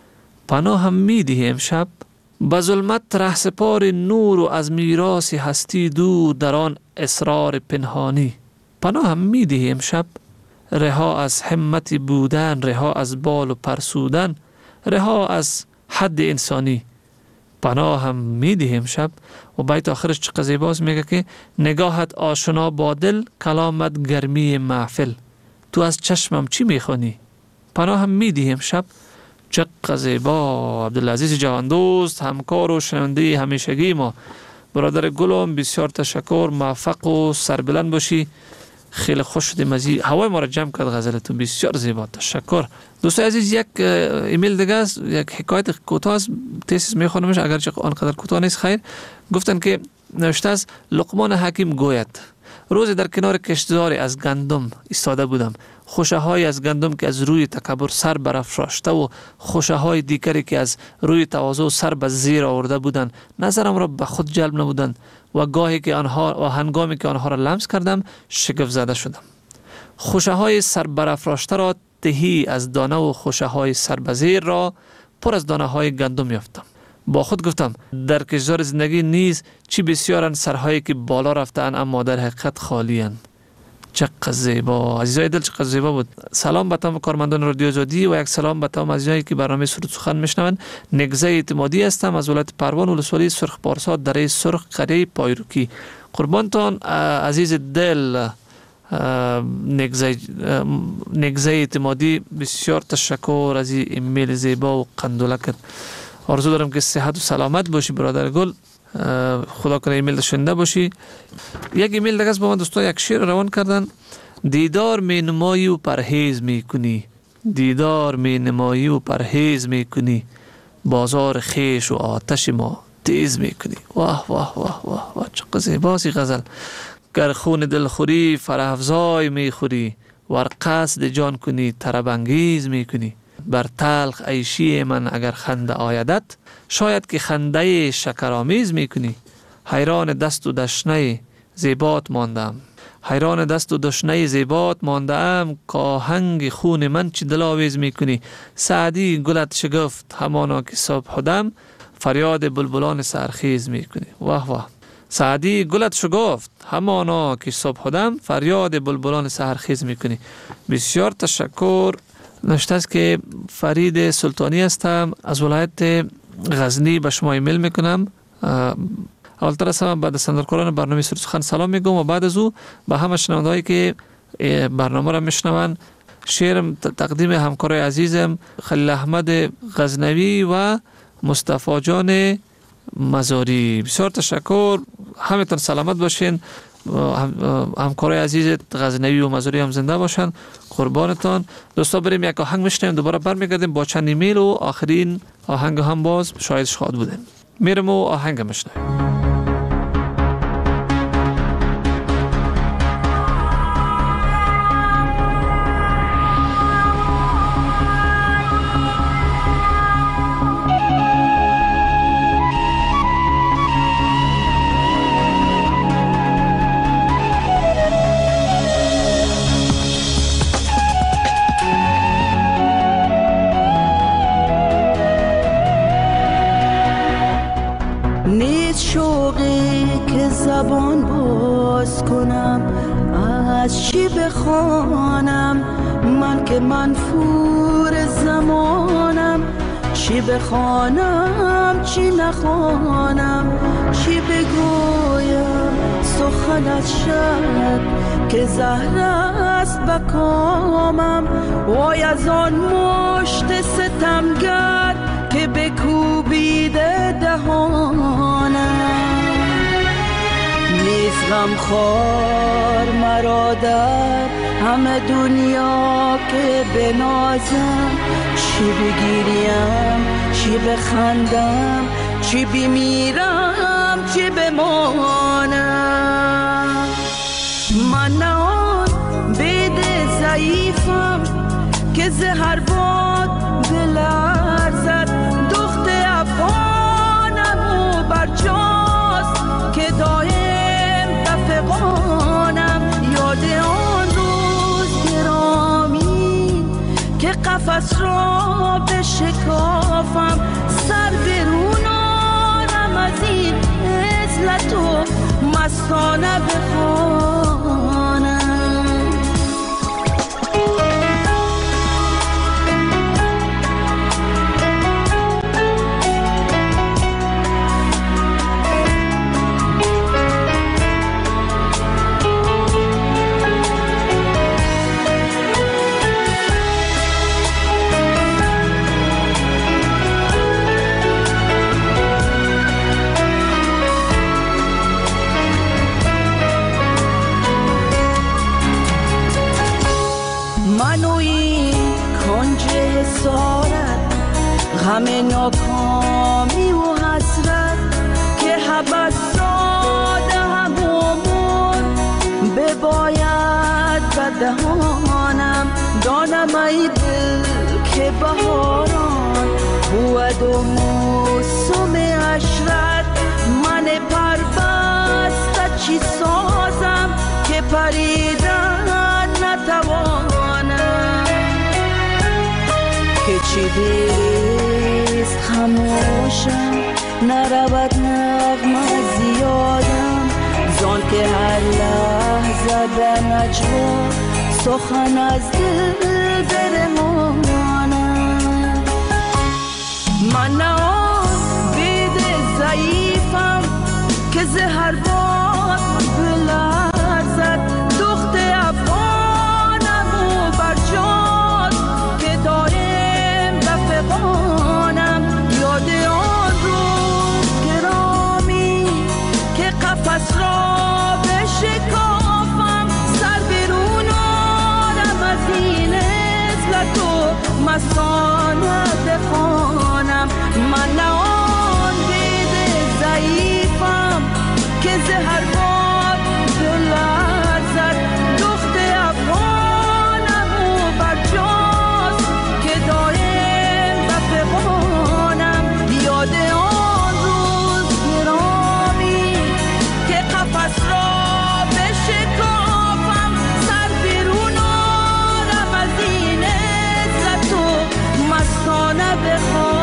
پناهم میدهی امشب، به ظلمت رهسپار نور و از میراث هستی دور در آن اسرار پنهانی. پناهم میدهی امشب، رها از همت بودن، رها از بال و پرسودن، رها از حد انسانی. پناهم میدهی امشب. و بیت آخرش چقدر زیباست، میگه که نگاهت آشنا با دل، کلامت گرمی محفل، تو از چشمم چی میخوانی؟ پناهم میدهی امشب. چقدر زیبا. عبدالعزیز جهاندوست، همکار و شنونده همیشگی ما، برادر گلم، بسیار تشکر، موفق و سربلند باشی. خیلی خوش شدیم از این هوای ما را جمع کرد غزلتون، بسیار زیبا. تشکر دوستای عزیز. یک ایمیل دیگه است، یک حکایت کوتاه است، تیسیس میخوانمش اگرچه آنقدر کوتاه نیست. خیر، گفتن که نوشته است: لقمان حکیم گوید روزی در کنار کشتزاری از گندم ایستاده بودم، خوشه های از گندم که از روی تکبر سر برافراشته و خوشه های دیگری که از روی تواضع سر به زیر آورده بودند نظرم را به خود جلب نمودند و گاهی که آنها و هنگامی که آنها را لمس کردم شگفت زده شدم. خوشه های سر برافراشته را تهی از دانه و خوشه های سر به زیر را پر از دانه های گندم یافتم. با خود گفتم در کشور زندگی نیز چی بسیارن سرهایی که بالا رفتن اما در حقیقت خالی اند. چقدر زیبا عزیزای دل، چقدر زیبا بود. سلام به تمام کارمندان رادیو آزادی و یک سلام به تمام عزیزایی که برنامه سرود سخن میشنوند. نگزه اعتمادی هستم از ولایت پروان ولسوالی سرخ پارسا دره سرخ قریه پایروکی. قربانتان عزیز دل نگزه اعتمادی، بسیار تشکر از این ایمیل زیبا و قندولکت. آرزو دارم که صحت و سلامت باشی برادر گل. خدا کنه ایمیل شنیده باشی. یک ایمیل دیگه از با من دوستان یک شعر روان کردن. دیدار می نمایی و پرهیز می کنی، دیدار می نمایی و پرهیز می کنی، بازار خیش و آتش ما تیز می کنی. واه واه واه واه واه، چقدر زیباسی غزل. گر خون دل خوری فرافزای می خوری، ور قصد جان کنی طرب انگیز می کنی. بر تلخ عیشی من اگر خنده آیدت، شاید که خنده شکرآمیز می کنی. حیران دست و دشنه زیبات ماندم، حیران دست و دشنه زیبات ماندم، که آهنگ خون من چی دلاویز می کنی. سعدی گلت شگفت همانا که صبح دم، فریاد بلبلان سرخیز می کنی. واه واه. سعدی گلت شگفت همانا که صبح دم، فریاد بلبلان سحرخیز می کنی. بسیار تشکر. نشته است که فرید سلطانی هستم از ولایت غزنی به شما ایمیل میکنم. اولتر از همه بعد صندوقداران برنامه سرود سخن سلام میگم و بعد از او به همه شنوندهایی که برنامه را میشنون شعر تقدیم همکارای عزیزم خلیل احمد غزنوی و مصطفی جان مزاری. بسیار تشکر. همتون سلامت باشین. همکارای عزیز غزنوی و مزاری هم زنده باشن. قربانتان. دوستا بریم یک آهنگ میشنیم، دوباره برمیگردیم با چند ایمیل و آخرین آهنگ هم باز شاید شاد بودیم. میرم و آهنگ میشنیم. زبان باز کنم از چی بخوانم، من که منفور زمانم. چی بخوانم چی نخوانم، چی بگویم سخن از شب که زهر است به کامم. وای از آن مشت ستمگر که بکوبیده دهانم. نیست غمخوار مرا در همه دنیا که بنازم. چی بگیریم چی بخندم، چی بمیرم چی بمانم. من نه آن بید ضعیفم که زهر باد بلرزد. دخت افغانم و برجاست که دایم تفقانم. یاد آن روز گرامی که قفس را بشکافم. سر برون آرم از این عزلت و مستانه بخوانم. غم ناکامی و حسرت که حبس داده هم عمر بباید به دهانم. ای دل که بهاران بود و موسم عشرت، من پربسته چی سازم که پریدن نتوانم، که چی دیست خموشم نرود نغمه زیادم، زان که هر لحظه به نجوا سخن از دل برمانم. من نه آن بید ضعیفم که زهر باد بلرزد، دخت افغانم و برجاد که دارم رفقانم، یاد آن روز گرامی که قفس را بشکافم، سر بیرون آرم از این عزلت و مسانه بخوانم. من نه آن بید ضعیفم که زهر باد بلرزد، دخت افغانم و برجاست که دارم رفقانم، یاد آن روز گرامی که قفس را بشکافم، سر بیرون آرم از این عزت و مستانه بخوانم.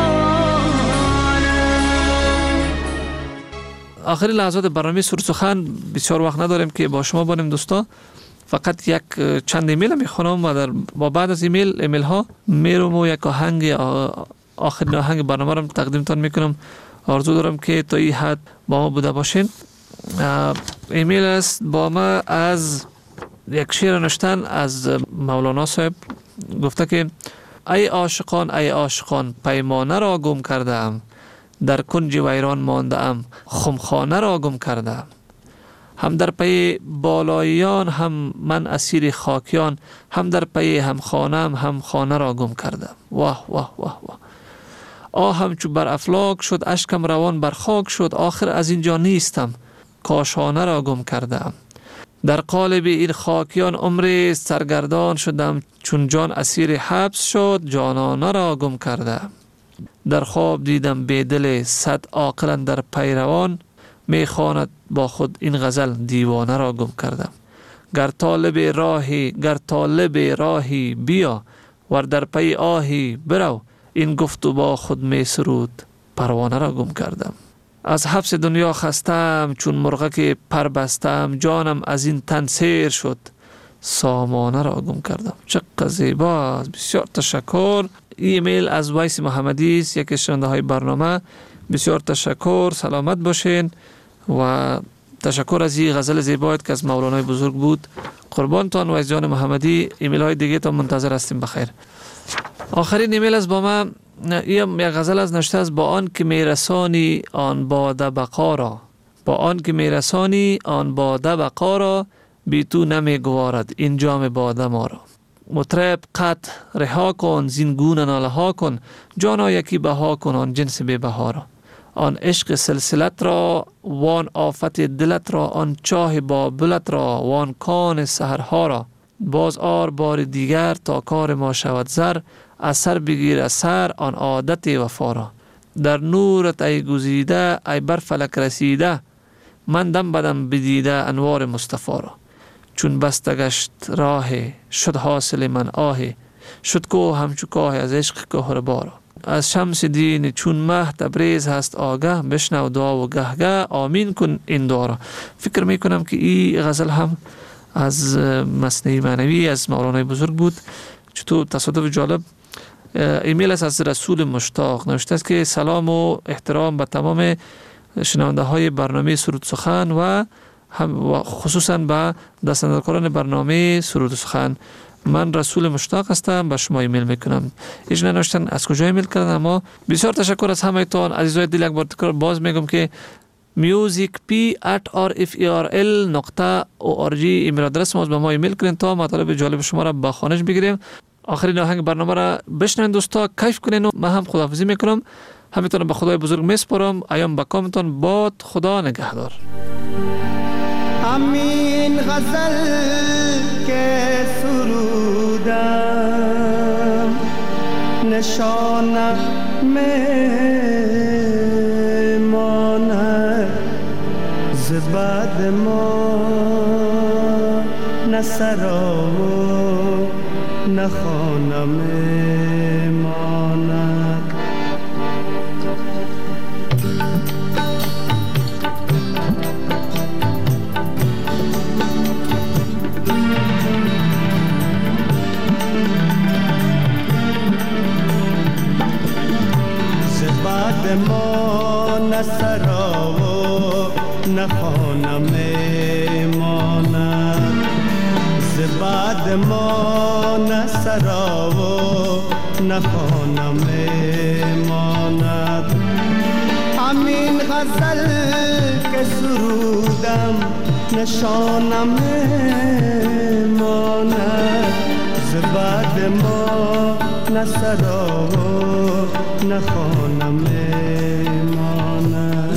آخری لحظات برنامه سرود سخن، بسیار وقت نداریم که با شما باشیم دوستا، فقط یک چند ایمیل میخونم و با بعد از ایمیل ها میرم و یک آخرین آهنگ برنامه رو تقدیمتان میکنم. آرزو دارم که تا این حد با ما بوده باشین. ایمیل است با ما از یک شعر نوشتن از مولانا صاحب، گفته که ای عاشقان پیمانه را گم کردم، در کنج ویران مانده ام خمخانه را گم کردم، هم در پی بالاییان هم من اسیر خاکیان، هم در پی هم خانم هم خانه را گم کردم. واه واه واه واه. آهم چو بر افلاک شد، اشکم روان بر خاک شد، آخر از اینجا نیستم کاشانه را گم کردم. در قالب این خاکیان عمری سرگردان شدم، چون جان اسیر حبس شد جانانه را گم کردم. در خواب دیدم بیدل صد عاقل در پیروان، میخواند با خود این غزل دیوانه را گم کردم. گر طالب راهی بیا، ور در پی آهی برو، این گفت و با خود می سرود پروانه را گم کردم. از حبس دنیا خستم چون مرغک پر جانم از این تن سیر شد سامانه را گم کردم. چقدر زیبا، بسیار تشکر. ایمیل از ویس محمدی است، یکی شنونده های برنامه. بسیار تشکر، سلامت باشین و تشکر از این غزل زیبایت که از مولانای بزرگ بود. قربانتان ویس جان محمدی. ایمیل های دیگه تا منتظر هستیم. بخیر. آخرین ایمیل از با ما یک غزل از نوشته است: با آن که میرسانی آن باده بقا را، با آن که میرسانی آن باده بقا را، بی تو نمیگوارد این جام باده ما را. مطرب قط رها کن زین گونه ناله ها کن، جانا یکی بها کن آن جنس بی بها را. آن عشق سلسلت را وان آفت دلت را، آن چاه بابلت را وان کان سحرها را. باز آر بار دیگر تا کار ما شود زر، اثر بگیر اثر آن عادت وفا را. در نورت ای گزیده ای بر فلک رسیده، من دم بدم بدیده انوار مصطفی را. چون بستگشت راه شد حاصل من آه، شد کوه همچو کاه از عشق کهربا را. از شمس دین چون مه تبریز هست آگه، بشنو دعا و گه گه آمین کن این دعا را. فکر میکنم که این غزل هم از مثنوی معنوی از مولانای بزرگ بود. چطور تصادف جالب. ایمیل است از رسول مشتاق، نوشته است که سلام و احترام به تمام شنونده های برنامه سرود سخن و خصوصا به دستاندرکاران برنامه سرود سخن. من رسول مشتاق هستم، به شما ایمیل میکنم. ایش ننوشتن از کجا ایمیل کردن، اما بسیار تشکر از همه تان عزیزای دل. یک بار تکرار باز میگم که musicp@rfrl.org ایمیل آدرس ما، به ما ایمیل کنین تا مطالب جالب شما را به خوانش بگیریم. آخرین آهنگ برنامه را بشنوین دوستا، کیف کنین و من هم خداحافظی میکنم. همینطور به خدای بزرگ میسپارم. ایام به کامتان باد. خدا نگهدار. امین غزل که سرودم نشانم میماند ز بعد ما نه سرا و نه خانه میماند. ما نه سرا و نه خانه میماند ز بعد ما نه سرا و نه خانه میماند. همین غزل که سرودم نشانم میماند ز بعد ما نه سرا و نه خانه میماند.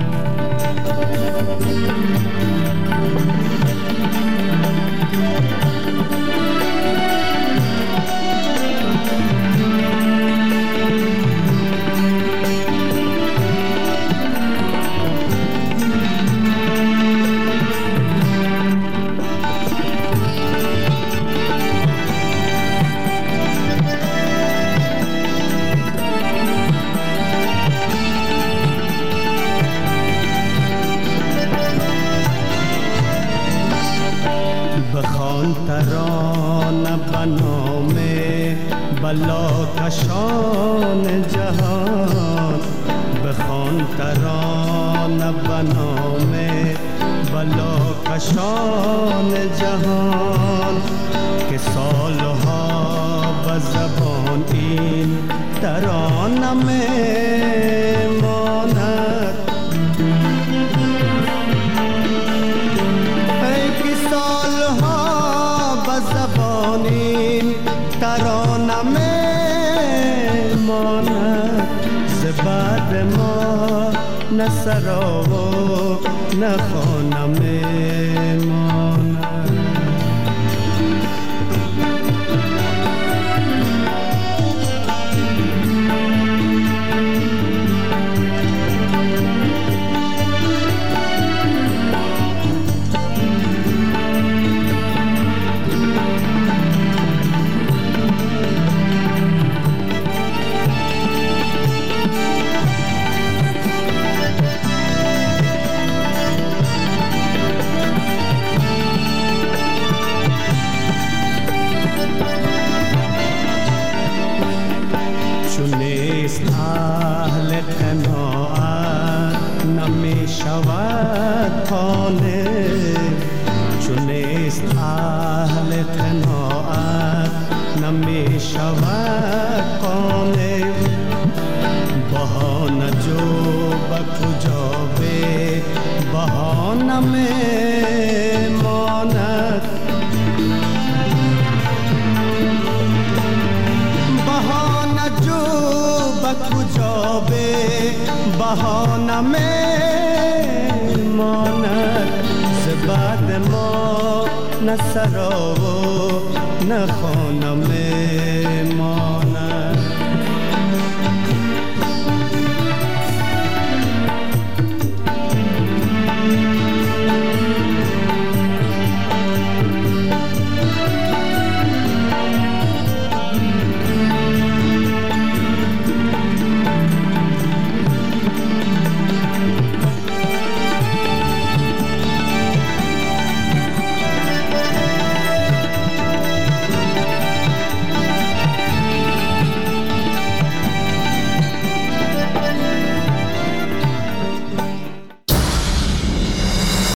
ترانه بنام بلا کشان جهان بخوان ترانه بنام بلا کشان جهان که سالها به زبان این ترانه میماند. ترانه میماند ز بعد ما نه سرا و نه خانه میماند. اهل قناعت نمی شود خانه چون نیست اهل قناعت نمی شود خانه. بهانه جو به کجا به بهانه میماند. بهانه جو به کجا به بهانه میماند ز بعد ما نه سرا و نه خانه